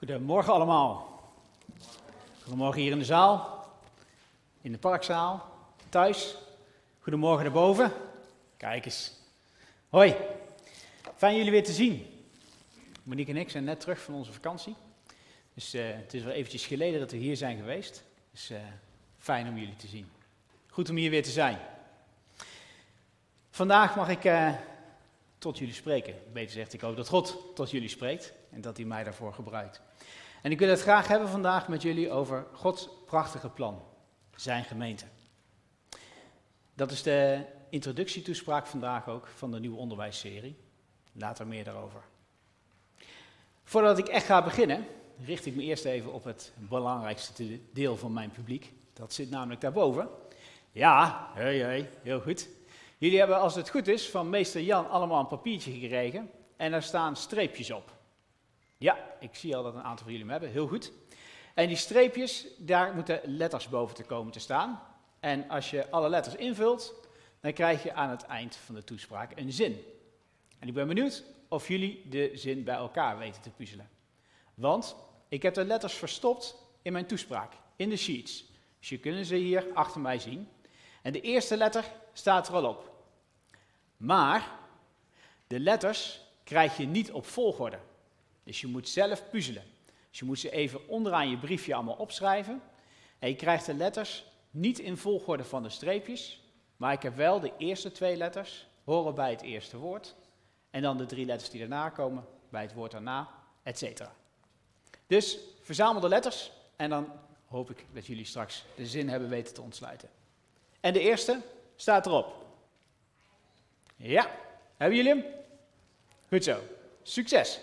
Goedemorgen allemaal. Goedemorgen hier in de zaal, in de parkzaal, thuis. Goedemorgen daarboven. Kijk eens. Hoi, fijn jullie weer te zien. Monique en ik zijn net terug van onze vakantie. Dus het is wel eventjes geleden dat we hier zijn geweest. Dus fijn om jullie te zien. Goed om hier weer te zijn. Vandaag mag ik tot jullie spreken. Beter gezegd, ik hoop dat God tot jullie spreekt en dat hij mij daarvoor gebruikt. En ik wil het graag hebben vandaag met jullie over Gods prachtige plan, zijn gemeente. Dat is de introductietoespraak vandaag ook van de nieuwe onderwijsserie. Later meer daarover. Voordat ik echt ga beginnen, richt ik me eerst even op het belangrijkste deel van mijn publiek. Dat zit namelijk daarboven. Ja, heel goed. Jullie hebben, als het goed is, van meester Jan allemaal een papiertje gekregen en daar staan streepjes op. Ja, ik zie al dat een aantal van jullie hem hebben, heel goed. En die streepjes, daar moeten letters boven te komen te staan. En als je alle letters invult, dan krijg je aan het eind van de toespraak een zin. En ik ben benieuwd of jullie de zin bij elkaar weten te puzzelen. Want ik heb de letters verstopt in mijn toespraak, in de sheets. Dus je kunt ze hier achter mij zien. En de eerste letter staat er al op. Maar de letters krijg je niet op volgorde. Dus je moet zelf puzzelen. Dus je moet ze even onderaan je briefje allemaal opschrijven. En je krijgt de letters niet in volgorde van de streepjes. Maar ik heb wel de eerste 2 letters horen bij het eerste woord. En dan de 3 letters die daarna komen bij het woord daarna, etc. Dus verzamel de letters en dan hoop ik dat jullie straks de zin hebben weten te ontsluiten. En de eerste staat erop. Ja, hebben jullie hem? Goed zo. Succes!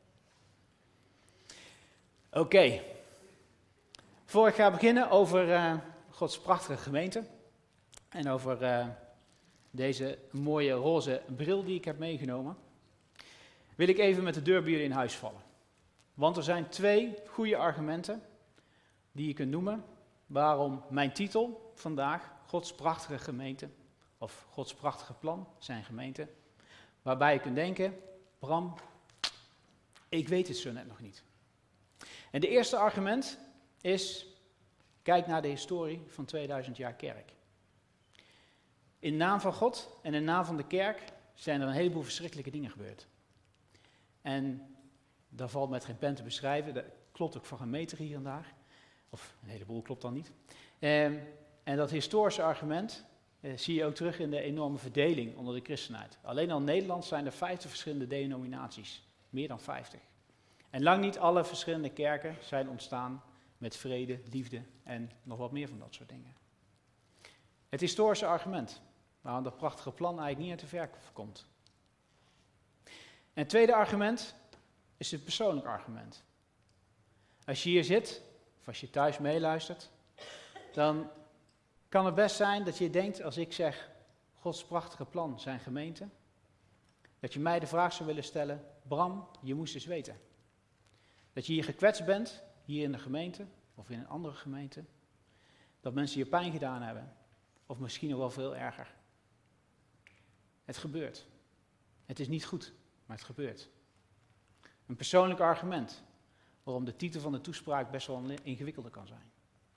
Oké. Voor ik ga beginnen over Gods prachtige gemeente en over deze mooie roze bril die ik heb meegenomen, wil ik even met de deur bij jullie in huis vallen. Want er zijn 2 goede argumenten die je kunt noemen waarom mijn titel vandaag, Gods prachtige gemeente, of Gods prachtige plan, zijn gemeente, waarbij je kunt denken, Bram, ik weet het zo net nog niet. En de eerste argument is, kijk naar de historie van 2000 jaar kerk. In naam van God en in naam van de kerk zijn er een heleboel verschrikkelijke dingen gebeurd. En dat valt met geen pen te beschrijven, dat klopt ook voor een meter hier en daar. Of een heleboel klopt dan niet. En dat historische argument zie je ook terug in de enorme verdeling onder de christenheid. Alleen al in Nederland zijn er 50 verschillende denominaties. Meer dan 50. En lang niet alle verschillende kerken zijn ontstaan met vrede, liefde en nog wat meer van dat soort dingen. Het historische argument, waarom dat prachtige plan eigenlijk niet uit de verf komt. En het tweede argument is het persoonlijk argument. Als je hier zit, of als je thuis meeluistert, dan kan het best zijn dat je denkt, als ik zeg, Gods prachtige plan, zijn gemeente, dat je mij de vraag zou willen stellen, Bram, je moest eens weten. Dat je hier gekwetst bent, hier in de gemeente, of in een andere gemeente, dat mensen je pijn gedaan hebben, of misschien nog wel veel erger. Het gebeurt. Het is niet goed, maar het gebeurt. Een persoonlijk argument, waarom de titel van de toespraak best wel ingewikkelder kan zijn.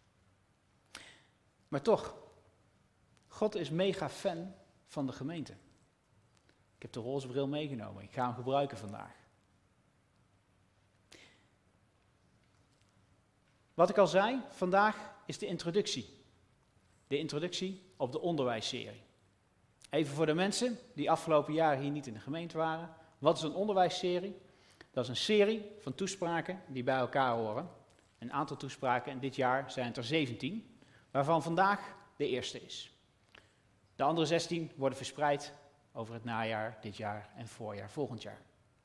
Maar toch, God is mega fan van de gemeente. Ik heb de roze bril meegenomen, ik ga hem gebruiken vandaag. Wat ik al zei, vandaag is de introductie. De introductie op de onderwijsserie. Even voor de mensen die afgelopen jaren hier niet in de gemeente waren. Wat is een onderwijsserie? Dat is een serie van toespraken die bij elkaar horen. Een aantal toespraken en dit jaar zijn het er 17, waarvan vandaag de eerste is. De andere 16 worden verspreid over het najaar, dit jaar en voorjaar, volgend jaar.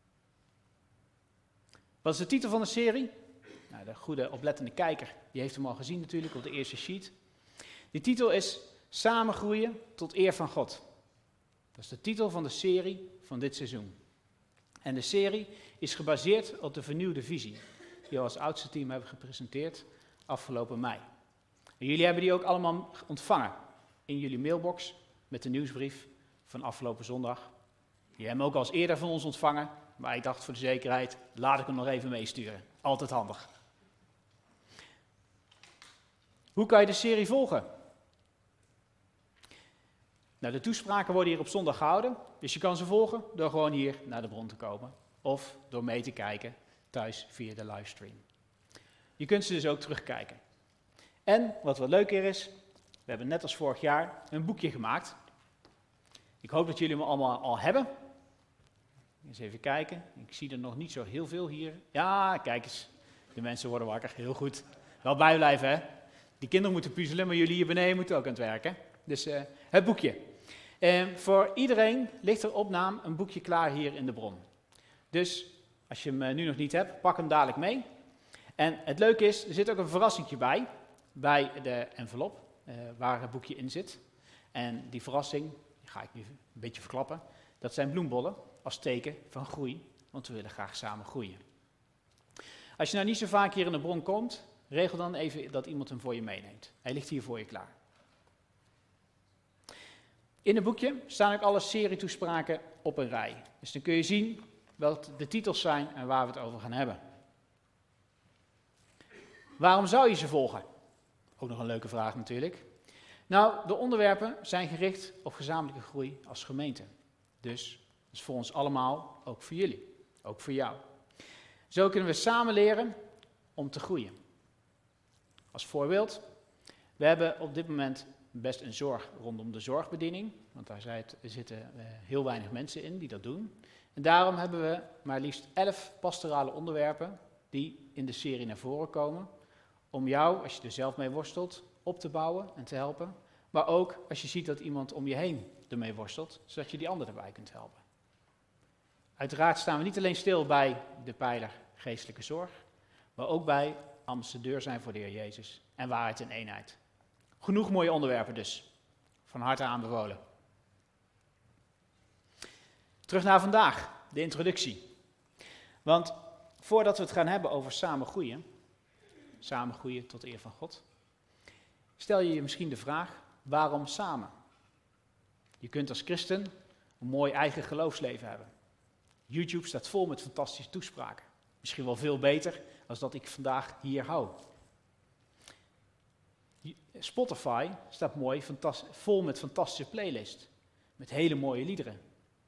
Wat is de titel van de serie? Nou, de goede oplettende kijker, die heeft hem al gezien natuurlijk op de eerste sheet. Die titel is Samen groeien tot eer van God. Dat is de titel van de serie van dit seizoen. En de serie is gebaseerd op de vernieuwde visie, die we als oudste team hebben gepresenteerd afgelopen mei. En jullie hebben die ook allemaal ontvangen in jullie mailbox met de nieuwsbrief van afgelopen zondag. Die hebben hem ook al eens eerder van ons ontvangen, maar ik dacht voor de zekerheid, laat ik hem nog even meesturen. Altijd handig. Hoe kan je de serie volgen? Nou, de toespraken worden hier op zondag gehouden, dus je kan ze volgen door gewoon hier naar de bron te komen. Of door mee te kijken thuis via de livestream. Je kunt ze dus ook terugkijken. En wat wel leuker is, we hebben net als vorig jaar een boekje gemaakt. Ik hoop dat jullie hem allemaal al hebben. Eens even kijken, ik zie er nog niet zo heel veel hier. Ja, kijk eens, de mensen worden wakker, heel goed. Wel bijblijven, hè. Die kinderen moeten puzzelen, maar jullie hier beneden moeten ook aan het werken. Dus het boekje. Voor iedereen ligt er op naam een boekje klaar hier in de bron. Dus als je hem nu nog niet hebt, pak hem dadelijk mee. En het leuke is, er zit ook een verrassingje bij de envelop, waar het boekje in zit. En die verrassing, die ga ik nu een beetje verklappen, dat zijn bloembollen als teken van groei, want we willen graag samen groeien. Als je nou niet zo vaak hier in de bron komt, regel dan even dat iemand hem voor je meeneemt. Hij ligt hier voor je klaar. In het boekje staan ook alle serietoespraken op een rij. Dus dan kun je zien wat de titels zijn en waar we het over gaan hebben. Waarom zou je ze volgen? Ook nog een leuke vraag natuurlijk. Nou, de onderwerpen zijn gericht op gezamenlijke groei als gemeente. Dus dat is voor ons allemaal, ook voor jullie, ook voor jou. Zo kunnen we samen leren om te groeien. Als voorbeeld, we hebben op dit moment best een zorg rondom de zorgbediening, want daar zitten heel weinig mensen in die dat doen. En daarom hebben we maar liefst 11 pastorale onderwerpen die in de serie naar voren komen, om jou, als je er zelf mee worstelt, op te bouwen en te helpen. Maar ook als je ziet dat iemand om je heen ermee worstelt, zodat je die ander erbij kunt helpen. Uiteraard staan we niet alleen stil bij de pijler geestelijke zorg, maar ook bij ambassadeur zijn voor de Heer Jezus en waarheid en eenheid. Genoeg mooie onderwerpen dus. Van harte aanbevolen. Terug naar vandaag, de introductie. Want voordat we het gaan hebben over samen groeien tot eer van God, stel je je misschien de vraag, waarom samen? Je kunt als christen een mooi eigen geloofsleven hebben. YouTube staat vol met fantastische toespraken. Misschien wel veel beter dan dat ik vandaag hier hou. Spotify staat mooi, vol met fantastische playlists. Met hele mooie liederen.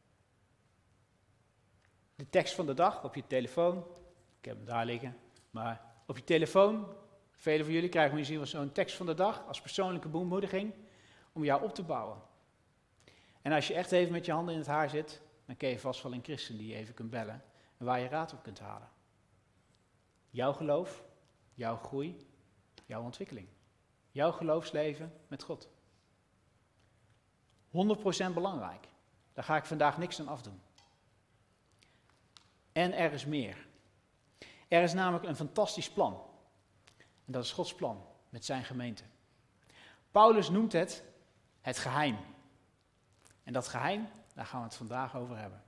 De tekst van de dag op je telefoon. Ik heb hem daar liggen. Maar op je telefoon, velen van jullie krijgen misschien wel zo'n tekst van de dag als persoonlijke bemoediging om jou op te bouwen. En als je echt even met je handen in het haar zit, dan ken je vast wel een christen die je even kunt bellen en waar je raad op kunt halen. Jouw geloof, jouw groei, jouw ontwikkeling. Jouw geloofsleven met God. 100% belangrijk. Daar ga ik vandaag niks aan afdoen. En er is meer. Er is namelijk een fantastisch plan. En dat is Gods plan met zijn gemeente. Paulus noemt het geheim. En dat geheim, daar gaan we het vandaag over hebben.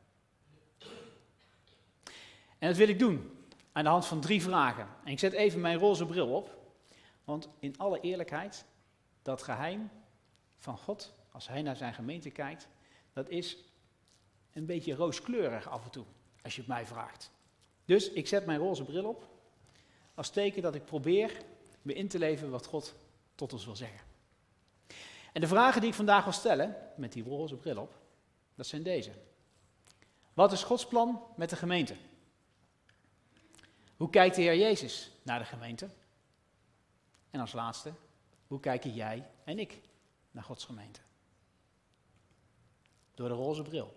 En dat wil ik doen aan de hand van 3 vragen. En ik zet even mijn roze bril op. Want in alle eerlijkheid, dat geheim van God, als hij naar zijn gemeente kijkt, dat is een beetje rooskleurig af en toe, als je het mij vraagt. Dus ik zet mijn roze bril op, als teken dat ik probeer me in te leven wat God tot ons wil zeggen. En de vragen die ik vandaag wil stellen, met die roze bril op, dat zijn deze. Wat is Gods plan met de gemeente? Hoe kijkt de Heer Jezus naar de gemeente? En als laatste, hoe kijken jij en ik naar Gods gemeente? Door de roze bril.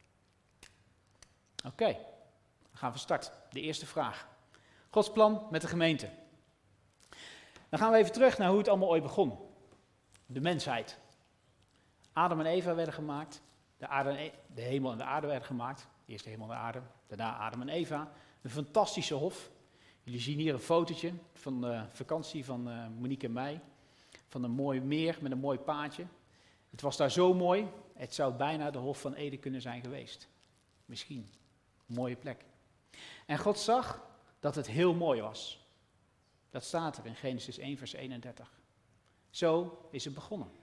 Oké, dan gaan we starten. De eerste vraag. Gods plan met de gemeente. Dan gaan we even terug naar hoe het allemaal ooit begon. De mensheid. Adam en Eva werden gemaakt. De hemel en de aarde werden gemaakt. Eerst de hemel en de aarde, daarna Adam en Eva. Een fantastische hof. Jullie zien hier een fotootje van de vakantie van Monique en mij. Van een mooi meer met een mooi paadje. Het was daar zo mooi, het zou bijna de Hof van Eden kunnen zijn geweest. Misschien. Een mooie plek. En God zag dat het heel mooi was. Dat staat er in Genesis 1 vers 31. Zo is het begonnen.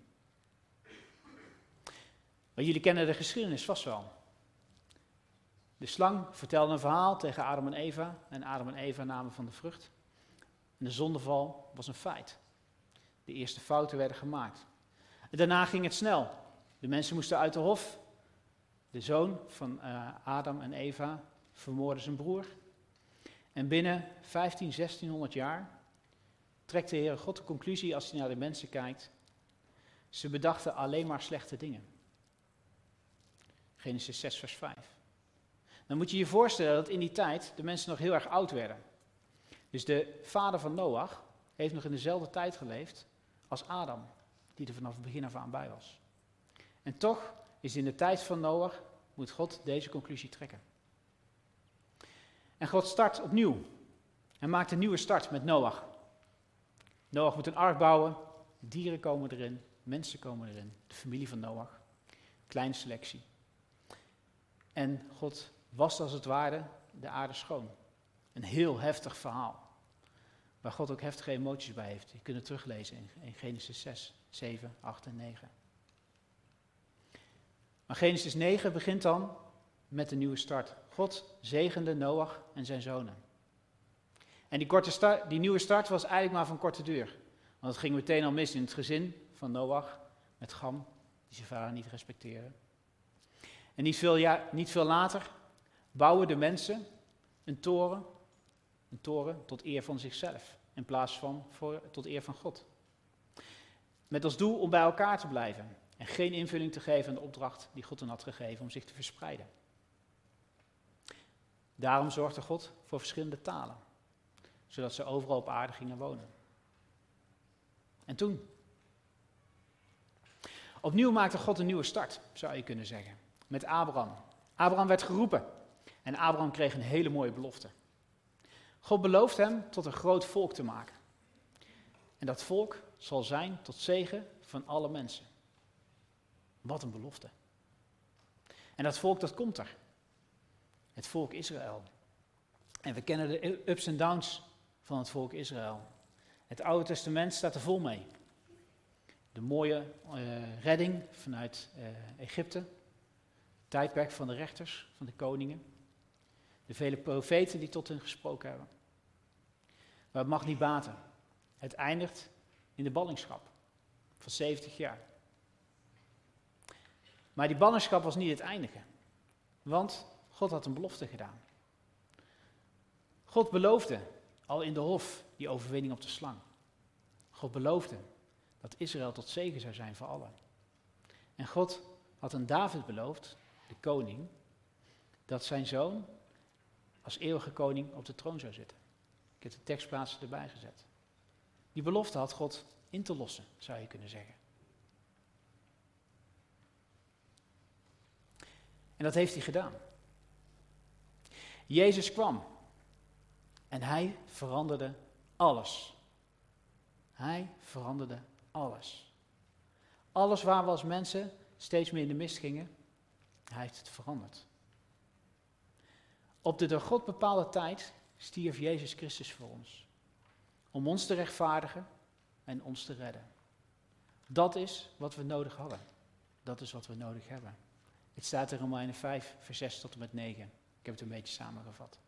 Maar jullie kennen de geschiedenis vast wel. De slang vertelde een verhaal tegen Adam en Eva. En Adam en Eva namen van de vrucht. En de zondeval was een feit. De eerste fouten werden gemaakt. En daarna ging het snel. De mensen moesten uit de hof. De zoon van Adam en Eva vermoordde zijn broer. En binnen 1600 jaar trekt de Heere God de conclusie als hij naar de mensen kijkt. Ze bedachten alleen maar slechte dingen. Genesis 6 vers 5. Dan moet je je voorstellen dat in die tijd de mensen nog heel erg oud werden. Dus de vader van Noach heeft nog in dezelfde tijd geleefd als Adam, die er vanaf het begin af aan bij was. En toch is in de tijd van Noach, moet God deze conclusie trekken. En God start opnieuw. Hij maakt een nieuwe start met Noach. Noach moet een ark bouwen, dieren komen erin, mensen komen erin, de familie van Noach, kleine selectie. En God wast als het ware de aarde schoon. Een heel heftig verhaal, waar God ook heftige emoties bij heeft. Je kunt het teruglezen in Genesis 6, 7, 8 en 9. Maar Genesis 9 begint dan met een nieuwe start. God zegende Noach en zijn zonen. En die nieuwe start was eigenlijk maar van korte duur. Want het ging meteen al mis in het gezin van Noach met Cham, die zijn vader niet respecteerde. En niet veel later bouwen de mensen een toren tot eer van zichzelf, in plaats van tot eer van God. Met als doel om bij elkaar te blijven en geen invulling te geven aan de opdracht die God hen had gegeven om zich te verspreiden. Daarom zorgde God voor verschillende talen, zodat ze overal op aarde gingen wonen. En toen? Opnieuw maakte God een nieuwe start, zou je kunnen zeggen, met Abraham. Abraham werd geroepen en Abraham kreeg een hele mooie belofte. God belooft hem tot een groot volk te maken. En dat volk zal zijn tot zegen van alle mensen. Wat een belofte. En dat volk, dat komt er. Het volk Israël. En we kennen de ups en downs van het volk Israël. Het Oude Testament staat er vol mee. De mooie redding vanuit Egypte. Het tijdperk van de rechters, van de koningen. De vele profeten die tot hen gesproken hebben. Maar het mag niet baten. Het eindigt in de ballingschap van 70 jaar. Maar die ballingschap was niet het eindige. Want God had een belofte gedaan. God beloofde al in de hof die overwinning op de slang. God beloofde dat Israël tot zegen zou zijn voor allen. En God had aan David beloofd, de koning, dat zijn zoon als eeuwige koning op de troon zou zitten. Ik heb de tekstplaatsen erbij gezet. Die belofte had God in te lossen, zou je kunnen zeggen. En dat heeft hij gedaan. Jezus kwam en hij veranderde alles. Hij veranderde alles. Alles waar we als mensen steeds meer in de mist gingen, hij heeft het veranderd. Op de door God bepaalde tijd stierf Jezus Christus voor ons. Om ons te rechtvaardigen en ons te redden. Dat is wat we nodig hadden. Dat is wat we nodig hebben. Het staat in Romeinen 5, vers 6 tot en met 9. Ik heb het een beetje samengevat.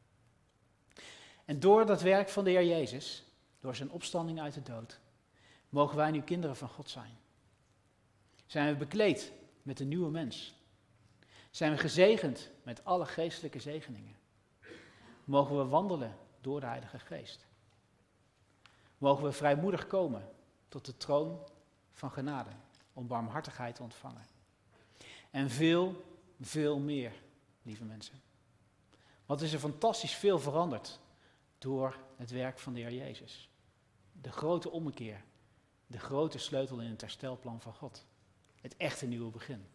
En door dat werk van de Heer Jezus, door zijn opstanding uit de dood, mogen wij nu kinderen van God zijn. Zijn we bekleed met een nieuwe mens. Zijn we gezegend met alle geestelijke zegeningen. Mogen we wandelen door de Heilige Geest. Mogen we vrijmoedig komen tot de troon van genade, om barmhartigheid te ontvangen. En veel, veel meer, lieve mensen. Wat is er fantastisch veel veranderd door het werk van de Heer Jezus. De grote ommekeer, de grote sleutel in het herstelplan van God. Het echte nieuwe begin.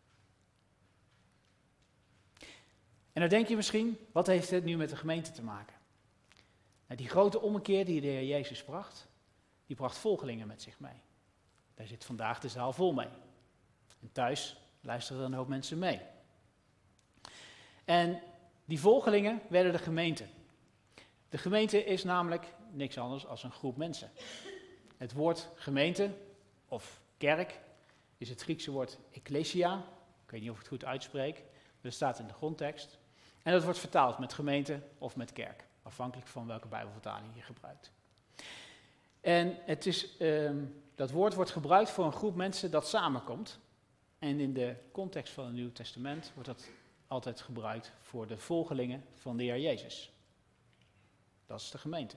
En dan denk je misschien, wat heeft dit nu met de gemeente te maken? Nou, die grote ommekeer die de Heer Jezus bracht, die bracht volgelingen met zich mee. Daar zit vandaag de zaal vol mee. En thuis luisteren een hoop mensen mee. En die volgelingen werden de gemeente. De gemeente is namelijk niks anders dan een groep mensen. Het woord gemeente of kerk is het Griekse woord ekklesia. Ik weet niet of ik het goed uitspreek, maar dat staat in de grondtekst. En dat wordt vertaald met gemeente of met kerk, afhankelijk van welke Bijbelvertaling je gebruikt. En dat woord wordt gebruikt voor een groep mensen dat samenkomt. En in de context van het Nieuwe Testament wordt dat altijd gebruikt voor de volgelingen van de Heer Jezus. Dat is de gemeente.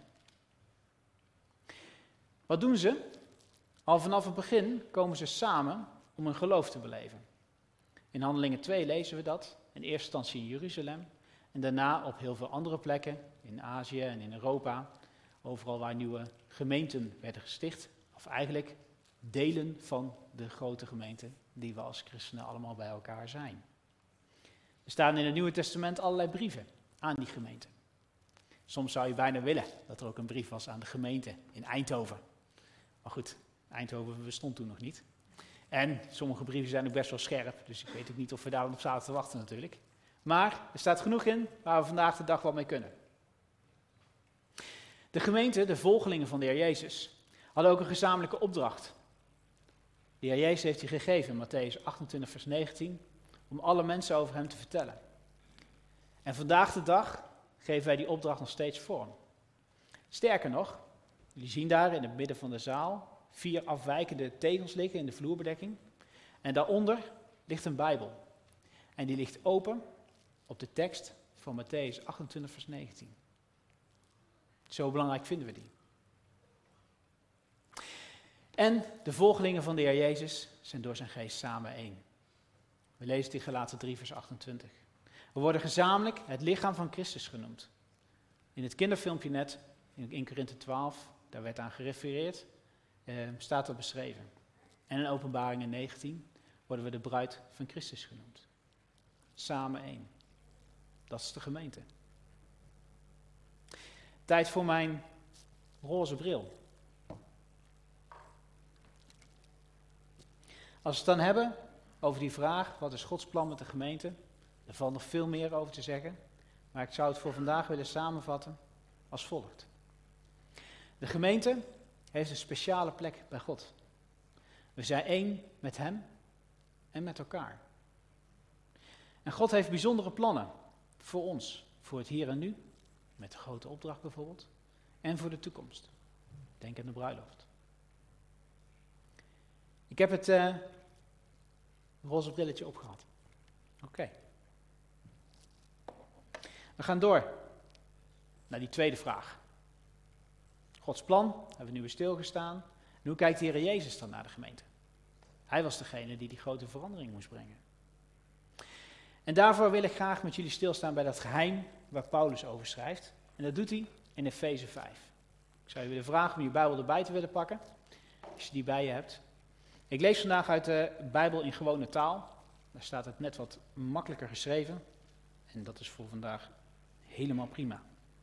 Wat doen ze? Al vanaf het begin komen ze samen om hun geloof te beleven. In Handelingen 2 lezen we dat, in eerste instantie in Jeruzalem en daarna op heel veel andere plekken, in Azië en in Europa, overal waar nieuwe gemeenten werden gesticht, of eigenlijk delen van de grote gemeente die we als christenen allemaal bij elkaar zijn. Er staan in het Nieuwe Testament allerlei brieven aan die gemeente. Soms zou je bijna willen dat er ook een brief was aan de gemeente in Eindhoven. Maar goed, Eindhoven bestond toen nog niet. En sommige brieven zijn ook best wel scherp, dus ik weet ook niet of we daar op zaten te wachten natuurlijk. Maar er staat genoeg in waar we vandaag de dag wel mee kunnen. De gemeente, de volgelingen van de Heer Jezus, hadden ook een gezamenlijke opdracht. De Heer Jezus heeft die gegeven in Mattheüs 28 vers 19, om alle mensen over hem te vertellen. En vandaag de dag geven wij die opdracht nog steeds vorm. Sterker nog, jullie zien daar in het midden van de zaal 4 afwijkende tegels liggen in de vloerbedekking. En daaronder ligt een Bijbel. En die ligt open op de tekst van Mattheüs 28 vers 19. Zo belangrijk vinden we die. En de volgelingen van de Heer Jezus zijn door zijn geest samen één. We lezen het in Galaten 3 vers 28. We worden gezamenlijk het lichaam van Christus genoemd. In het kinderfilmpje net, in Korinthe 12, daar werd aan gerefereerd, staat dat beschreven. En in Openbaringen 19 worden we de bruid van Christus genoemd. Samen één. Dat is de gemeente. Tijd voor mijn roze bril. Als we het dan hebben over die vraag, wat is Gods plan met de gemeente? Er valt nog veel meer over te zeggen, maar ik zou het voor vandaag willen samenvatten als volgt. De gemeente heeft een speciale plek bij God. We zijn één met Hem en met elkaar. En God heeft bijzondere plannen voor ons, voor het hier en nu, met de grote opdracht bijvoorbeeld, en voor de toekomst. Denk aan de bruiloft. Ik heb het roze brilletje opgehad. Oké. We gaan door naar die tweede vraag. Gods plan, hebben we nu weer stilgestaan. En hoe kijkt de Heer Jezus dan naar de gemeente? Hij was degene die grote verandering moest brengen. En daarvoor wil ik graag met jullie stilstaan bij dat geheim waar Paulus over schrijft. En dat doet hij in Efeze 5. Ik zou je willen vragen om je Bijbel erbij te willen pakken, als je die bij je hebt. Ik lees vandaag uit de Bijbel in gewone taal. Daar staat het net wat makkelijker geschreven. En dat is voor vandaag helemaal prima.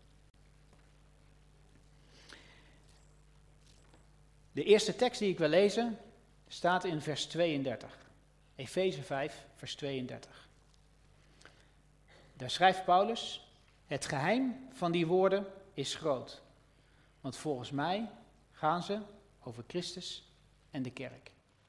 De eerste tekst die ik wil lezen staat in vers 32. Efeze 5, vers 32. Daar schrijft Paulus: het geheim van die woorden is groot. Want volgens mij gaan ze over Christus en de kerk.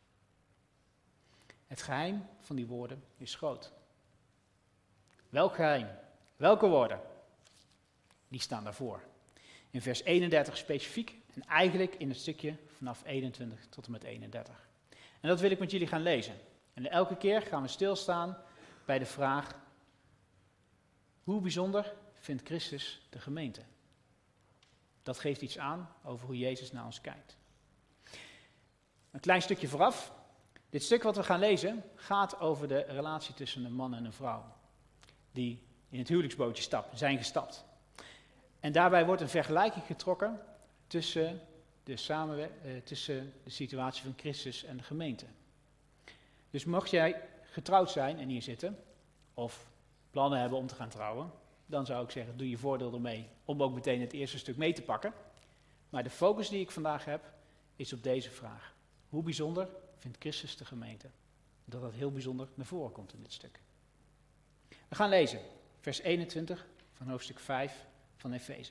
Het geheim van die woorden is groot. Welk geheim? Welke woorden? Die staan daarvoor. In vers 31 specifiek en eigenlijk in het stukje vanaf 21 tot en met 31. En dat wil ik met jullie gaan lezen. En elke keer gaan we stilstaan bij de vraag: hoe bijzonder vindt Christus de gemeente? Dat geeft iets aan over hoe Jezus naar ons kijkt. Een klein stukje vooraf. Dit stuk wat we gaan lezen gaat over de relatie tussen een man en een vrouw. Die in het huwelijksbootje zijn gestapt. En daarbij wordt een vergelijking getrokken tussen de situatie van Christus en de gemeente. Dus mocht jij getrouwd zijn en hier zitten, of plannen hebben om te gaan trouwen, dan zou ik zeggen, doe je voordeel ermee om ook meteen het eerste stuk mee te pakken. Maar de focus die ik vandaag heb, is op deze vraag. Hoe bijzonder vindt Christus de gemeente? Dat heel bijzonder naar voren komt in dit stuk. We gaan lezen, vers 21 van hoofdstuk 5 van Efeze.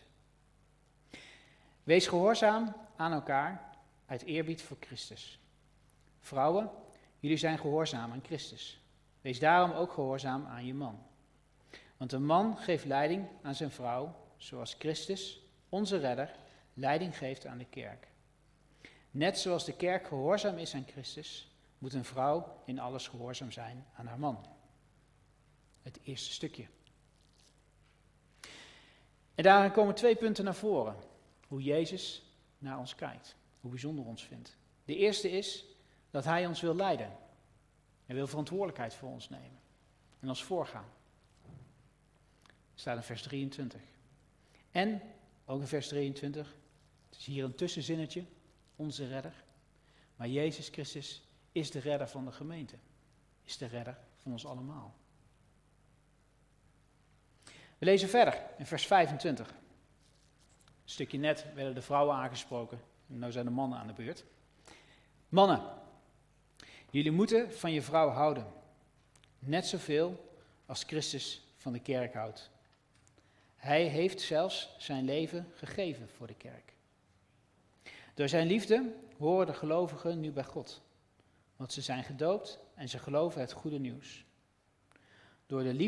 Wees gehoorzaam aan elkaar uit eerbied voor Christus. Vrouwen, jullie zijn gehoorzaam aan Christus. Wees daarom ook gehoorzaam aan je man. Want een man geeft leiding aan zijn vrouw, zoals Christus, onze redder, leiding geeft aan de kerk. Net zoals de kerk gehoorzaam is aan Christus, moet een vrouw in alles gehoorzaam zijn aan haar man. Het eerste stukje. En daarin komen 2 punten naar voren. Hoe Jezus naar ons kijkt. Hoe bijzonder ons vindt. De eerste is dat hij ons wil leiden. Hij wil verantwoordelijkheid voor ons nemen. En ons voorgaan. Staat in vers 23. En, ook in vers 23, het is hier een tussenzinnetje, onze redder. Maar Jezus Christus is de redder van de gemeente. Is de redder van ons allemaal. We lezen verder in vers 25. Een stukje net werden de vrouwen aangesproken. En nu zijn de mannen aan de beurt. Mannen, jullie moeten van je vrouw houden. Net zoveel als Christus van de kerk houdt. Hij heeft zelfs zijn leven gegeven voor de kerk. Door zijn liefde horen de gelovigen nu bij God. Want ze zijn gedoopt en ze geloven het goede nieuws. Door de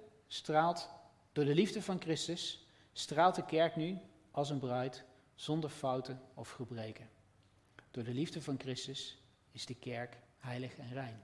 liefde van Christus straalt de kerk nu als een bruid zonder fouten of gebreken. Door de liefde van Christus is de kerk heilig en rein.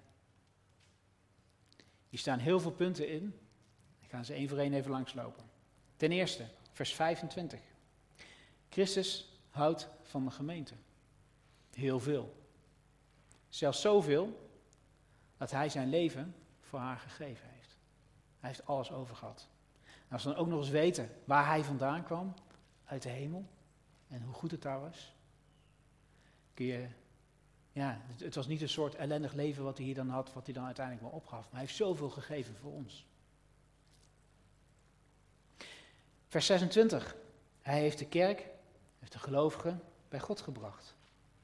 Hier staan heel veel punten in. Ik ga ze één voor één even langslopen. Ten eerste, vers 25. Christus houdt van de gemeente. Heel veel. Zelfs zoveel dat hij zijn leven voor haar gegeven heeft. Hij heeft alles over gehad. En als we dan ook nog eens weten waar hij vandaan kwam, uit de hemel, en hoe goed het daar was, kun je, het was niet een soort ellendig leven wat hij hier dan had, wat hij dan uiteindelijk maar opgaf. Maar hij heeft zoveel gegeven voor ons. Vers 26. Hij heeft de kerk, heeft de gelovigen bij God gebracht.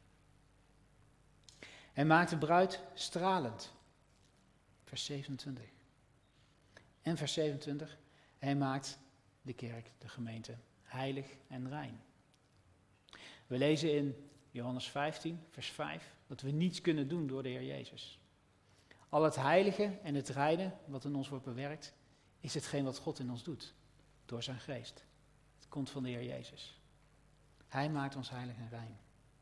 Hij maakt de bruid stralend. Vers 27. En vers 27. Hij maakt de kerk, de gemeente, heilig en rein. We lezen in Johannes 15, vers 5, dat we niets kunnen doen door de Heer Jezus. Al het heilige en het reine wat in ons wordt bewerkt, is hetgeen wat God in ons doet, door zijn geest. Het komt van de Heer Jezus. Hij maakt ons heilig en rein.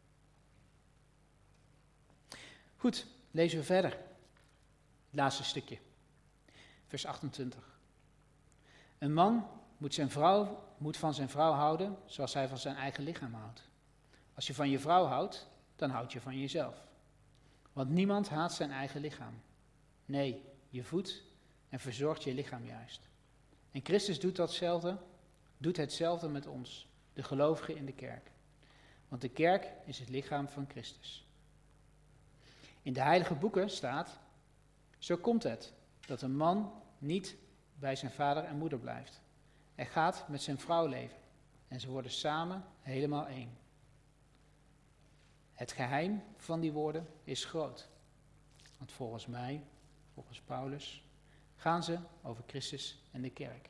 Goed, lezen we verder. Het laatste stukje. Vers 28. Een man moet van zijn vrouw houden zoals hij van zijn eigen lichaam houdt. Als je van je vrouw houdt, dan houd je van jezelf. Want niemand haat zijn eigen lichaam. Nee, je voedt en verzorgt je lichaam juist. En Christus doet hetzelfde met ons, de gelovigen in de kerk. Want de kerk is het lichaam van Christus. In de heilige boeken staat, zo komt het, dat een man niet bij zijn vader en moeder blijft. Hij gaat met zijn vrouw leven en ze worden samen helemaal één. Het geheim van die woorden is groot. Want volgens mij, volgens Paulus, gaan ze over Christus en de kerk.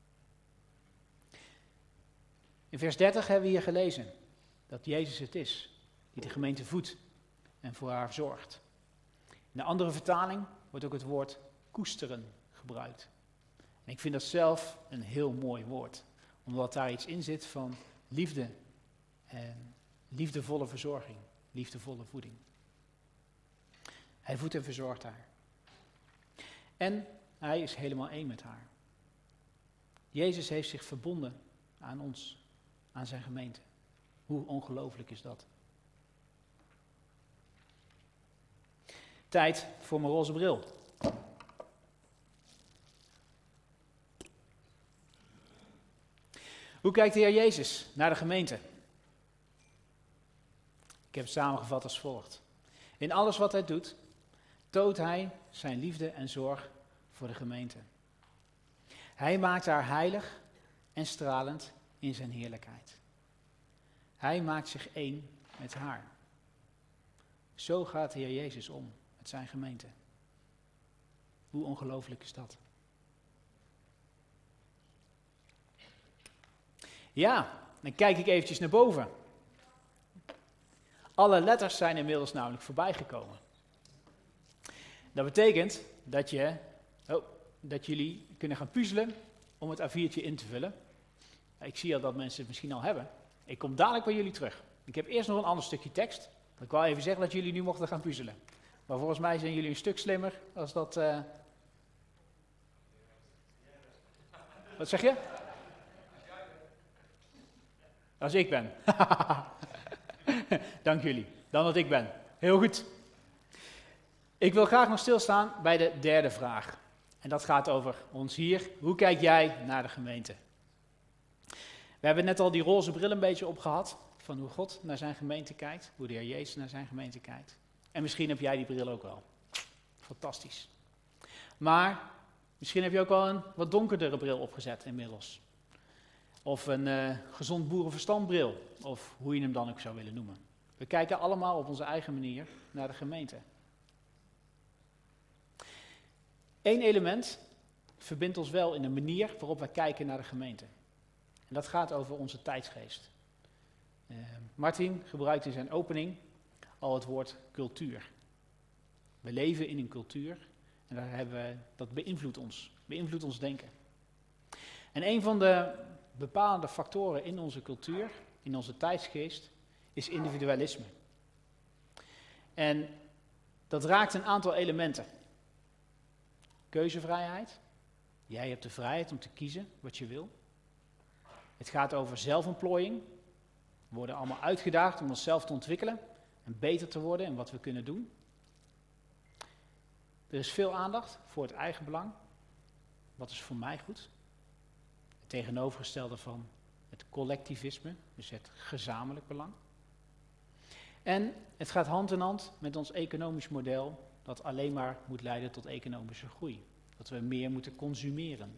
In vers 30 hebben we hier gelezen dat Jezus het is die de gemeente voedt en voor haar zorgt. In de andere vertaling wordt ook het woord koesteren gebruikt. En ik vind dat zelf een heel mooi woord, omdat daar iets in zit van liefde en liefdevolle verzorging, liefdevolle voeding. Hij voedt en verzorgt haar. En hij is helemaal één met haar. Jezus heeft zich verbonden aan ons, aan zijn gemeente. Hoe ongelooflijk is dat? Tijd voor mijn roze bril. Hoe kijkt de Heer Jezus naar de gemeente? Ik heb het samengevat als volgt. In alles wat hij doet, toont hij zijn liefde en zorg voor de gemeente. Hij maakt haar heilig en stralend in zijn heerlijkheid. Hij maakt zich één met haar. Zo gaat de Heer Jezus om met zijn gemeente. Hoe ongelooflijk is dat? Ja, dan kijk ik eventjes naar boven. Alle letters zijn inmiddels namelijk voorbij gekomen. Dat betekent dat jullie kunnen gaan puzzelen om het A4'tje in te vullen. Ik zie al dat mensen het misschien al hebben. Ik kom dadelijk bij jullie terug. Ik heb eerst nog een ander stukje tekst. Ik wou even zeggen dat jullie nu mochten gaan puzzelen. Maar volgens mij zijn jullie een stuk slimmer als dat... Wat zeg je? Als ik ben. Dank jullie. Dan dat ik ben. Heel goed. Ik wil graag nog stilstaan bij de derde vraag. En dat gaat over ons hier. Hoe kijk jij naar de gemeente? We hebben net al die roze bril een beetje opgehad. Van hoe God naar zijn gemeente kijkt. Hoe de Heer Jezus naar zijn gemeente kijkt. En misschien heb jij die bril ook wel. Fantastisch. Maar misschien heb je ook wel een wat donkerdere bril opgezet inmiddels. Of een gezond boerenverstandbril. Of hoe je hem dan ook zou willen noemen. We kijken allemaal op onze eigen manier naar de gemeente. Eén element verbindt ons wel in de manier waarop wij kijken naar de gemeente. En dat gaat over onze tijdsgeest. Martin gebruikt in zijn opening al het woord cultuur. We leven in een cultuur en dat beïnvloedt ons denken. En een van de bepalende factoren in onze cultuur, in onze tijdsgeest, is individualisme. En dat raakt een aantal elementen. Keuzevrijheid. Jij hebt de vrijheid om te kiezen wat je wil. Het gaat over zelfontplooiing. We worden allemaal uitgedaagd om onszelf te ontwikkelen en beter te worden in wat we kunnen doen. Er is veel aandacht voor het eigen belang. Wat is voor mij goed? Het tegenovergestelde van het collectivisme, dus het gezamenlijk belang. En het gaat hand in hand met ons economisch model dat alleen maar moet leiden tot economische groei. Dat we meer moeten consumeren.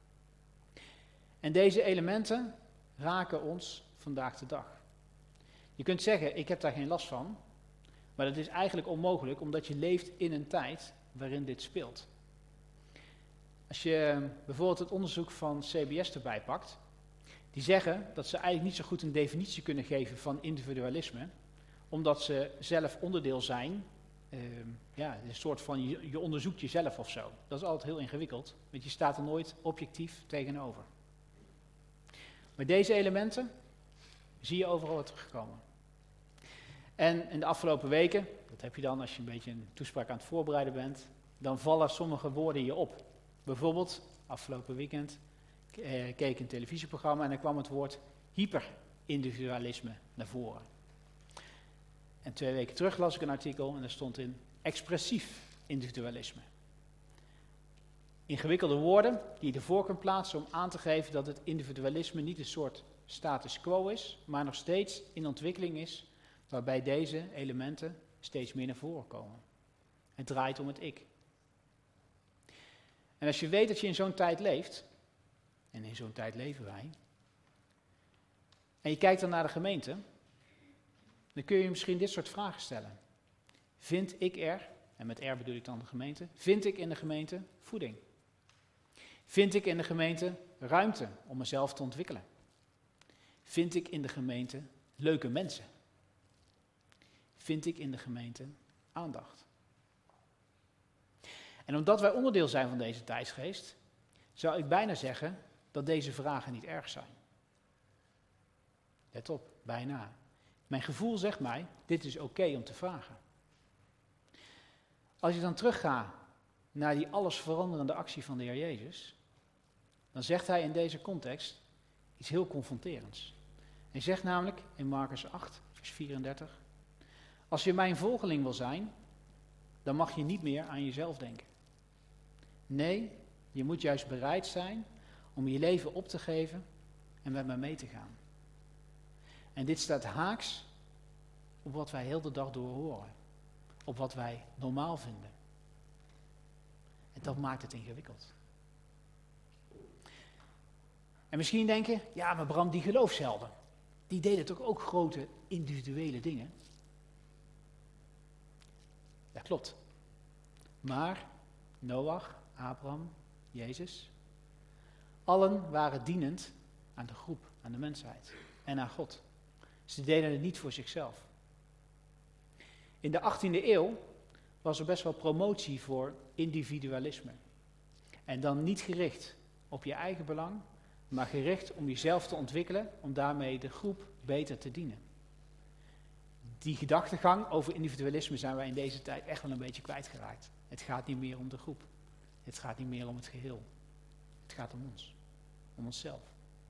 En deze elementen raken ons vandaag de dag. Je kunt zeggen, ik heb daar geen last van, maar dat is eigenlijk onmogelijk omdat je leeft in een tijd waarin dit speelt. Als je bijvoorbeeld het onderzoek van CBS erbij pakt, die zeggen dat ze eigenlijk niet zo goed een definitie kunnen geven van individualisme, omdat ze zelf onderdeel zijn, een soort van je onderzoekt jezelf of zo. Dat is altijd heel ingewikkeld, want je staat er nooit objectief tegenover. Maar deze elementen zie je overal weer terugkomen. En in de afgelopen weken, dat heb je dan als je een beetje een toespraak aan het voorbereiden bent, dan vallen sommige woorden je op. Bijvoorbeeld, afgelopen weekend keek ik een televisieprogramma en dan kwam het woord hyperindividualisme naar voren. En 2 weken terug las ik een artikel en daar stond in expressief individualisme. Ingewikkelde woorden die je ervoor kunt plaatsen om aan te geven dat het individualisme niet een soort status quo is, maar nog steeds in ontwikkeling is, waarbij deze elementen steeds meer naar voren komen. Het draait om het ik. En als je weet dat je in zo'n tijd leeft, en in zo'n tijd leven wij, en je kijkt dan naar de gemeente, dan kun je misschien dit soort vragen stellen. Vind ik er, en met er bedoel ik dan de gemeente, vind ik in de gemeente voeding? Vind ik in de gemeente ruimte om mezelf te ontwikkelen? Vind ik in de gemeente leuke mensen? Vind ik in de gemeente aandacht? En omdat wij onderdeel zijn van deze tijdsgeest, zou ik bijna zeggen dat deze vragen niet erg zijn. Let op, bijna. Mijn gevoel zegt mij, dit is oké om te vragen. Als je dan teruggaat naar die alles veranderende actie van de Heer Jezus, dan zegt hij in deze context iets heel confronterends. Hij zegt namelijk in Markus 8, vers 34, als je mijn volgeling wil zijn, dan mag je niet meer aan jezelf denken. Nee, je moet juist bereid zijn om je leven op te geven en met mij mee te gaan. En dit staat haaks op wat wij heel de dag door horen. Op wat wij normaal vinden. En dat maakt het ingewikkeld. En misschien denken, ja maar Bram, die geloofshelden, die deden toch ook grote individuele dingen? Dat klopt. Maar Noach, Abraham, Jezus, allen waren dienend aan de groep, aan de mensheid en aan God. Ze deden het niet voor zichzelf. In de 18e eeuw was er best wel promotie voor individualisme. En dan niet gericht op je eigen belang, maar gericht om jezelf te ontwikkelen, om daarmee de groep beter te dienen. Die gedachtegang over individualisme zijn wij in deze tijd echt wel een beetje kwijtgeraakt. Het gaat niet meer om de groep. Het gaat niet meer om het geheel. Het gaat om ons. Om onszelf.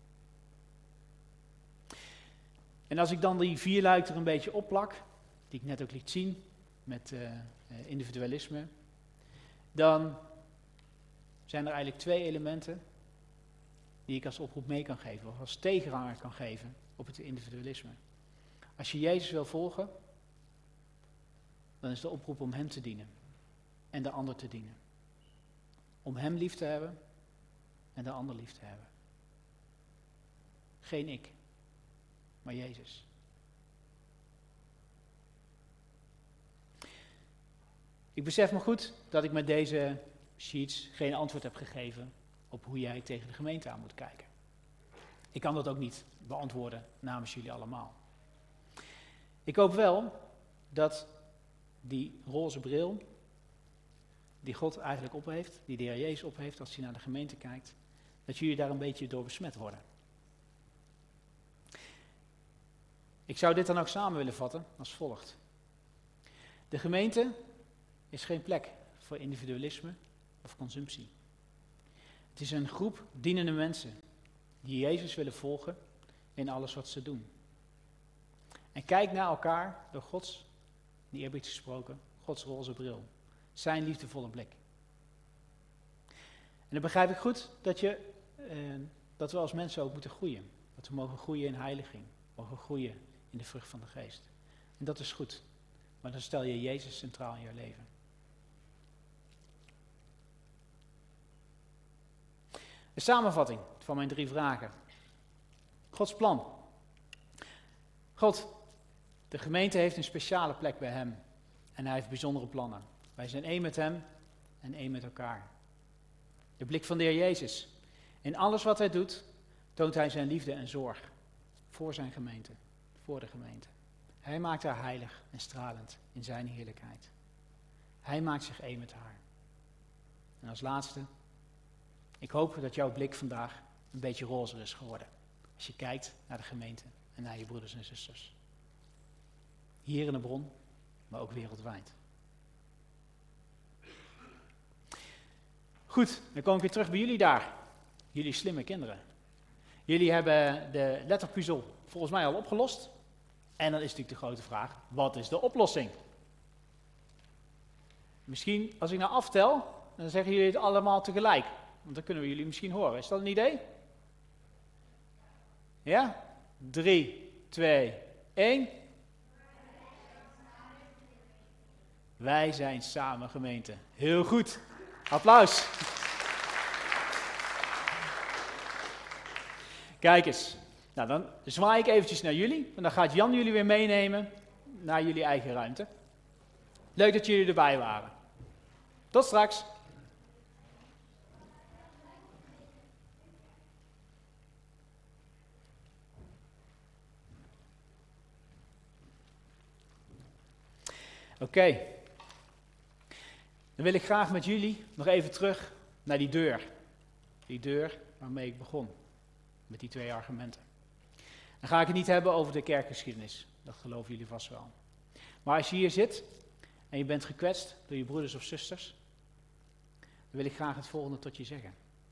En als ik dan die vierluik er een beetje opplak, die ik net ook liet zien, met individualisme, dan zijn er eigenlijk twee elementen die ik als oproep mee kan geven, of als tegenhanger kan geven op het individualisme. Als je Jezus wil volgen, dan is de oproep om hem te dienen en de ander te dienen. Om hem lief te hebben en de ander lief te hebben. Geen ik, maar Jezus. Ik besef me goed dat ik met deze sheets geen antwoord heb gegeven op hoe jij tegen de gemeente aan moet kijken. Ik kan dat ook niet beantwoorden namens jullie allemaal. Ik hoop wel dat die roze bril die God eigenlijk op heeft, die de Heer Jezus op heeft als hij naar de gemeente kijkt, dat jullie daar een beetje door besmet worden. Ik zou dit dan ook samen willen vatten als volgt. De gemeente is geen plek voor individualisme of consumptie. Het is een groep dienende mensen die Jezus willen volgen in alles wat ze doen. En kijk naar elkaar door Gods, die eerbied gesproken, Gods roze bril. Zijn liefdevolle blik. En dan begrijp ik goed dat we als mensen ook moeten groeien. Dat we mogen groeien in heiliging. Mogen groeien in de vrucht van de geest. En dat is goed. Maar dan stel je Jezus centraal in je leven. Een samenvatting van mijn 3 vragen. Gods plan. God, de gemeente heeft een speciale plek bij hem. En hij heeft bijzondere plannen. Wij zijn één met hem en één met elkaar. De blik van de Heer Jezus. In alles wat hij doet, toont hij zijn liefde en zorg. Voor zijn gemeente. Voor de gemeente. Hij maakt haar heilig en stralend in zijn heerlijkheid. Hij maakt zich één met haar. En als laatste, ik hoop dat jouw blik vandaag een beetje rozer is geworden. Als je kijkt naar de gemeente en naar je broeders en zusters. Hier in de bron, maar ook wereldwijd. Goed, dan kom ik weer terug bij jullie daar. Jullie slimme kinderen. Jullie hebben de letterpuzzel volgens mij al opgelost. En dan is natuurlijk de grote vraag, wat is de oplossing? Misschien, als ik nou aftel, dan zeggen jullie het allemaal tegelijk. Want dan kunnen we jullie misschien horen. Is dat een idee? Ja? 3, 2, 1. Wij zijn samen gemeente. Heel goed. Applaus. Kijk eens. Nou, dan zwaai ik eventjes naar jullie. En dan gaat Jan jullie weer meenemen naar jullie eigen ruimte. Leuk dat jullie erbij waren. Tot straks. Oké. Dan wil ik graag met jullie nog even terug naar die deur. Die deur waarmee ik begon. Met die 2 argumenten. Dan ga ik het niet hebben over de kerkgeschiedenis. Dat geloven jullie vast wel. Maar als je hier zit en je bent gekwetst door je broeders of zusters, dan wil ik graag het volgende tot je zeggen.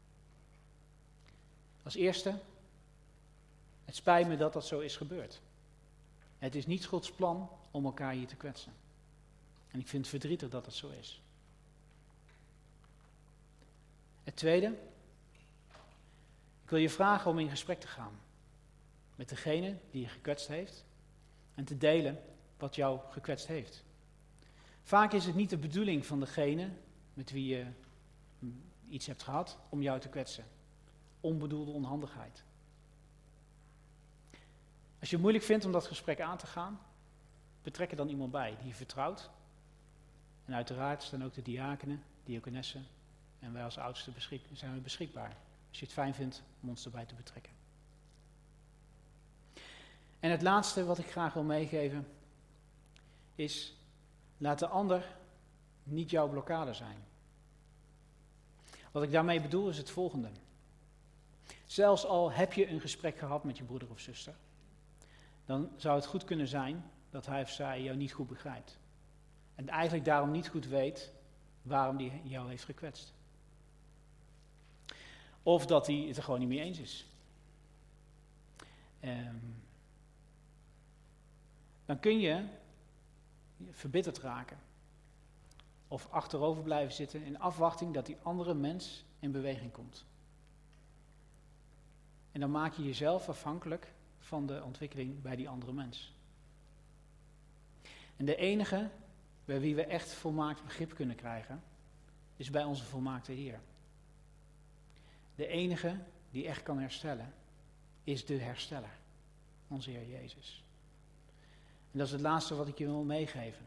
Als eerste, het spijt me dat dat zo is gebeurd. Het is niet Gods plan om elkaar hier te kwetsen. En ik vind het verdrietig dat dat zo is. Het tweede, ik wil je vragen om in gesprek te gaan met degene die je gekwetst heeft en te delen wat jou gekwetst heeft. Vaak is het niet de bedoeling van degene met wie je iets hebt gehad om jou te kwetsen. Onbedoelde onhandigheid. Als je het moeilijk vindt om dat gesprek aan te gaan, betrek er dan iemand bij die je vertrouwt. En uiteraard staan ook de diakenen, diakonessen en wij als oudsten zijn we beschikbaar. Als je het fijn vindt om ons erbij te betrekken. En het laatste wat ik graag wil meegeven is, laat de ander niet jouw blokkade zijn. Wat ik daarmee bedoel is het volgende. Zelfs al heb je een gesprek gehad met je broeder of zuster, dan zou het goed kunnen zijn dat hij of zij jou niet goed begrijpt. En eigenlijk daarom niet goed weet waarom hij jou heeft gekwetst. Of dat hij het er gewoon niet mee eens is. Dan kun je verbitterd raken. Of achterover blijven zitten in afwachting dat die andere mens in beweging komt. En dan maak je jezelf afhankelijk van de ontwikkeling bij die andere mens. En de enige bij wie we echt volmaakt begrip kunnen krijgen, is bij onze volmaakte Heer. De enige die echt kan herstellen, is de hersteller, onze Heer Jezus. En dat is het laatste wat ik je wil meegeven.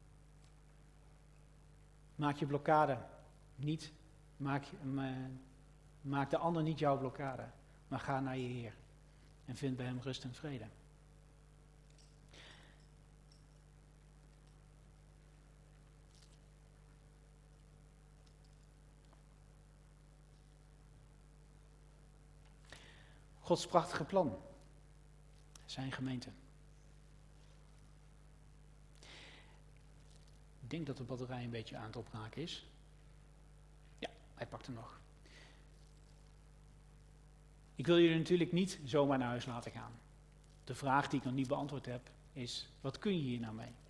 Maak je blokkade niet, maak de ander niet jouw blokkade, maar ga naar je Heer en vind bij hem rust en vrede. Gods prachtige plan, zijn gemeente. Ik denk dat de batterij een beetje aan het opraken is. Ja, hij pakt hem nog. Ik wil jullie natuurlijk niet zomaar naar huis laten gaan. De vraag die ik nog niet beantwoord heb is, wat kun je hier nou mee?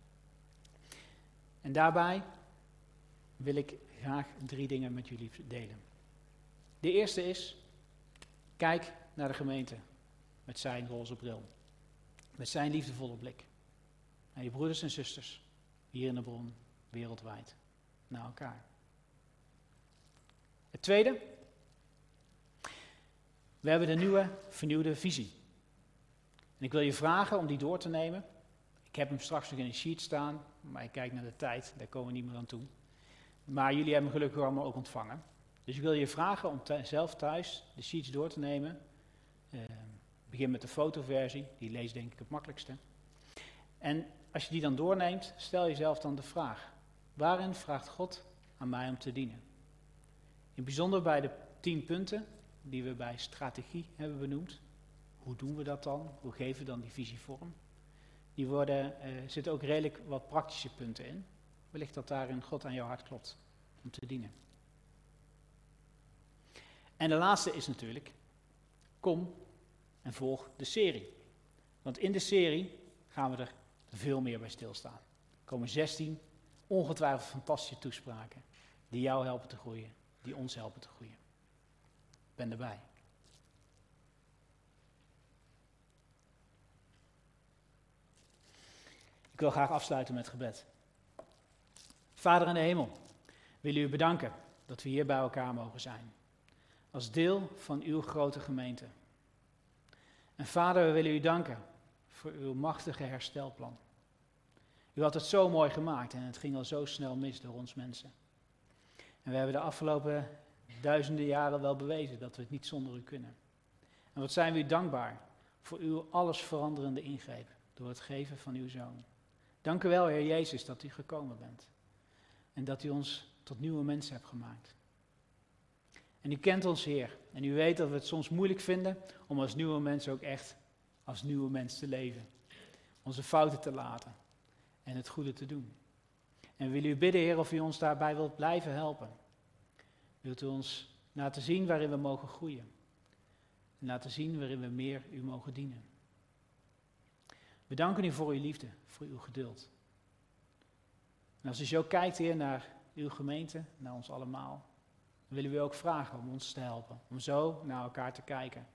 En daarbij wil ik graag 3 dingen met jullie delen. De eerste is, kijk naar de gemeente met zijn roze bril. Met zijn liefdevolle blik. Naar je broeders en zusters, hier in de bron, wereldwijd, naar elkaar. Het tweede, we hebben de nieuwe, vernieuwde visie. En ik wil je vragen om die door te nemen. Ik heb hem straks nog in een sheet staan, maar ik kijk naar de tijd, daar komen we niet meer aan toe. Maar jullie hebben hem gelukkig allemaal ook ontvangen. Dus ik wil je vragen om zelf thuis de sheets door te nemen. Begin met de fotoversie, die leest denk ik het makkelijkste. En als je die dan doorneemt, stel jezelf dan de vraag: waarin vraagt God aan mij om te dienen? In bijzonder bij de 10 punten die we bij strategie hebben benoemd. Hoe doen we dat dan? Hoe geven we dan die visie vorm? Zitten ook redelijk wat praktische punten in. Wellicht dat daarin God aan jouw hart klopt om te dienen. En de laatste is natuurlijk, kom en volg de serie. Want in de serie gaan we er veel meer bij stilstaan. Er komen 16 ongetwijfeld fantastische toespraken die jou helpen te groeien, die ons helpen te groeien. Ik ben erbij. Ik wil graag afsluiten met gebed. Vader in de hemel, willen u bedanken dat we hier bij elkaar mogen zijn. Als deel van uw grote gemeente. En Vader, we willen u danken voor uw machtige herstelplan. U had het zo mooi gemaakt en het ging al zo snel mis door ons mensen. En we hebben de afgelopen duizenden jaren wel bewezen dat we het niet zonder u kunnen. En wat zijn we u dankbaar voor uw alles veranderende ingreep door het geven van uw Zoon. Dank u wel, Heer Jezus, dat u gekomen bent. En dat u ons tot nieuwe mensen hebt gemaakt. En u kent ons, Heer. En u weet dat we het soms moeilijk vinden om als nieuwe mensen ook echt als nieuwe mens te leven. Onze fouten te laten en het goede te doen. En we willen u bidden, Heer, of u ons daarbij wilt blijven helpen. Wilt u ons laten zien waarin we mogen groeien. En laten zien waarin we meer u mogen dienen. We danken u voor uw liefde, voor uw geduld. En als u zo kijkt, Heer, naar uw gemeente, naar ons allemaal, dan willen we u ook vragen om ons te helpen, om zo naar elkaar te kijken.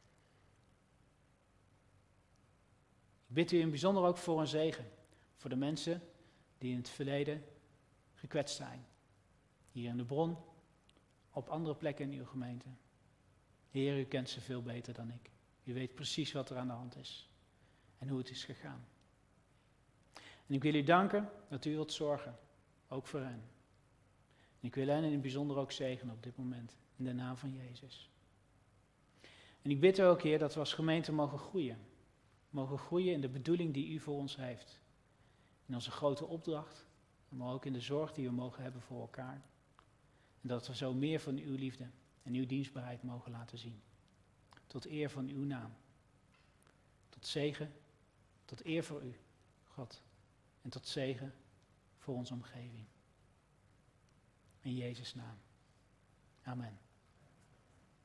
Ik bid u in bijzonder ook voor een zegen, voor de mensen die in het verleden gekwetst zijn. Hier in de bron, op andere plekken in uw gemeente. Heer, u kent ze veel beter dan ik. U weet precies wat er aan de hand is en hoe het is gegaan. En ik wil u danken dat u wilt zorgen, ook voor hen. En ik wil hen in het bijzonder ook zegenen op dit moment, in de naam van Jezus. En ik bid u ook, Heer, dat we als gemeente mogen groeien. Mogen groeien in de bedoeling die u voor ons heeft. In onze grote opdracht, maar ook in de zorg die we mogen hebben voor elkaar. En dat we zo meer van uw liefde en uw dienstbaarheid mogen laten zien. Tot eer van uw naam. Tot zegen, tot eer voor u, God. En tot zegen voor onze omgeving. In Jezus' naam. Amen.